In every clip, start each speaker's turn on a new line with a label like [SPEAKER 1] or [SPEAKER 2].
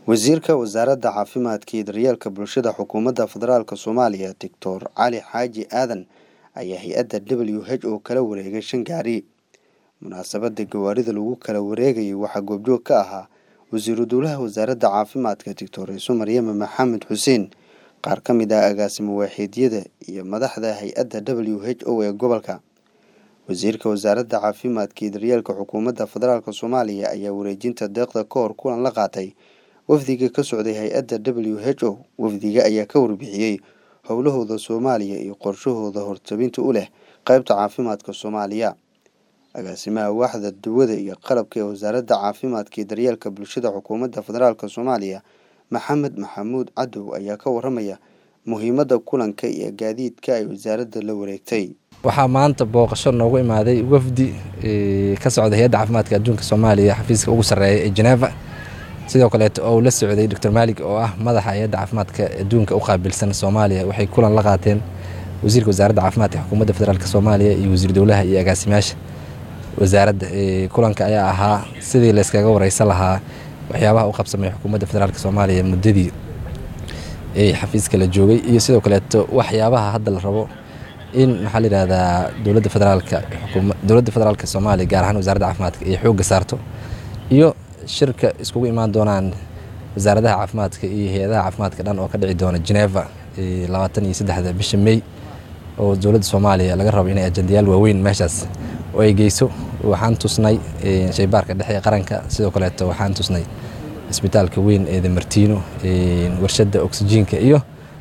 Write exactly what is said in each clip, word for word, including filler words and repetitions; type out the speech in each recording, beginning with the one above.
[SPEAKER 1] wasiirka wasaaradda caafimaadka iyo daryeelka bulshada xukuumadda federaalka Soomaaliya Doctor Cali Xaaji Aadan ayaa hay'adda W H O kala wareegay shan gaari. Munaasabadda gawaarida lagu kala wareegay waxaa goobjoog ka ahaa wasiiru dowlaha wasaaradda caafimaadka Doctor Maryam Maxamed Xuseen, qaar ka mid ah agaasimo waaxeedyada iyo madaxda hay'adda W H O ee gobolka. wasiirka wasaaradda caafimaadka iyo daryeelka xukuumadda federaalka Soomaaliya ayaa wareejinta deeqda ka hor kulan la qaatay wafdiga ka socday hay'adda W H O. wafdiga ayaa ka warbixiyay howlahooda Soomaaliya iyo qorshahooda hortabinta u leh qaybta caafimaadka Soomaaliya. agaasimaha waaxda dawada iyo qalabka ee wasaaradda caafimaadka iyo daryeelka bulshada xukuumadda federaalka Soomaaliya Maxamed Maxamuud Cadow ayaa ka waramaya muhiimadda kulanka iyo gaadiidka ay wasaaradda la wareegtay.
[SPEAKER 2] waxaa maanta booqasho noogu imaaday wafdi ka socday hay'adda caafimaadka adduunka Soomaaliya xafiiska ugu sareeya ee Geneva. sidoo kale oo la socday Doctor Malik oo ah madaxa hay'adda caafimaadka adduunka u qaabilsan Soomaaliya. waxay kulan la qaateen wasiirka wasaaradda caafimaadka xukuumadda federaalka Soomaaliya iyo wasiir dowlaha iyo agaasimayaasha wasaaradda. kulanka ayaa ahaa sidii la iskaga wareysan lahaa waxyaabaha u qabsamay xukuumadda federaalka Soomaaliya muddadii ee xafiiska la joogay iyo sidoo kale waxyaabaha hadda la rabo in maxaa la yiraahdaa dowladda federaalka xukuumadda dowladda federaalka Soomaaliya gaar ahaan wasaaradda caafimaadka ay xoog saarto iyo shirka iskugu imaan doonaan wasaaradaha caafimaadka iyo hay'adaha caafimaadka dhan oo ka dhici doona Geneva labaatan iyo saddex bisha May oo dowladda Soomaaliya laga rabo inay ajandayaal waaweyn meeshaas oo ay geyso. waxaan tusnay shaybaarka dhexe qaranka, sidoo kale waxaan tusnay isbitaalka weyn ee Martino, warshadda oxygenka iyo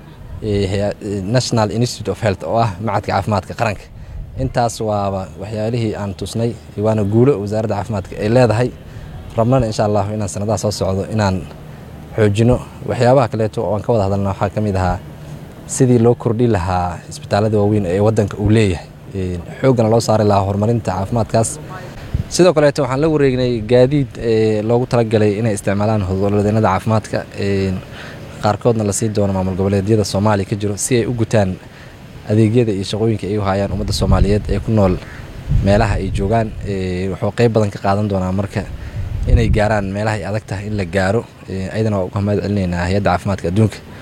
[SPEAKER 2] National Institute of Health oo ah macadka caafimaadka qaranka. intaas waa waxyaalihii aan tusnay waana guulo wasaaradda caafimaadka ay leedahay. rabnana insha Allah inaan sanadaha soo socdo inaan xoojino waxyaabaha kale oo aan ka wada hadalno. waxaa ka mid ahaa sidii loo kordhi lahaa isbitaalada waaweyn ee wadanka uu leeyahay, xoogana loo saari lahaa horumarinta caafimaadkaas. sidoo kale waxaan la wareegnay gaadiid loogu talagalay inay isticmaalaan howlwadeennada caafimaadka, qaarkoodna la sii doono maamul goboleedyada Soomaaliya ka jiro si ay u gutaan adeegyada iyo shaqooyinka ay u hayaan ummadda Soomaaliyeed ee ku nool meelaha ay joogaan. wuxuu qayb badan ka qaadan doonaa marka inay gaaraan meelaha ay adag tahay in la gaaro. ayadana waa uga mahad celinaynaa hay'adda caafimaadka adduunka.